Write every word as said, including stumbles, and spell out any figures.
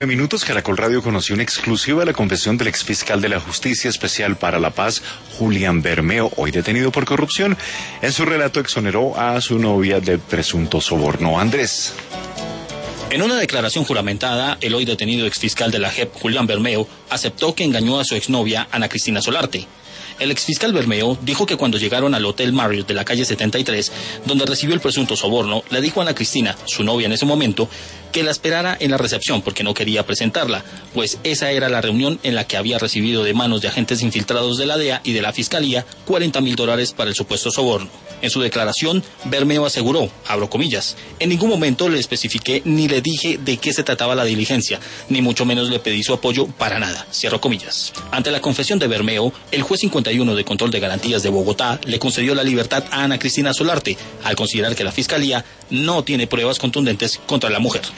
Minutos, Caracol Radio conoció en exclusiva la confesión del exfiscal de la Justicia Especial para la Paz, Julián Bermeo, hoy detenido por corrupción. En su relato exoneró a su novia del presunto soborno. Andrés. En una declaración juramentada, el hoy detenido exfiscal de la J E P, Julián Bermeo, aceptó que engañó a su exnovia, Ana Cristina Solarte. El exfiscal Bermeo dijo que cuando llegaron al Hotel Marriott de la calle setenta y tres, donde recibió el presunto soborno, le dijo a Ana Cristina, su novia en ese momento, que la esperara en la recepción porque no quería presentarla, pues esa era la reunión en la que había recibido de manos de agentes infiltrados de la D E A y de la Fiscalía cuarenta mil dólares para el supuesto soborno. En su declaración, Bermeo aseguró, abro comillas, en ningún momento le especifiqué ni le dije de qué se trataba la diligencia, ni mucho menos le pedí su apoyo para nada, cierro comillas. Ante la confesión de Bermeo, el juez cincuenta y uno de Control de Garantías de Bogotá le concedió la libertad a Ana Cristina Solarte, al considerar que la Fiscalía no tiene pruebas contundentes contra la mujer.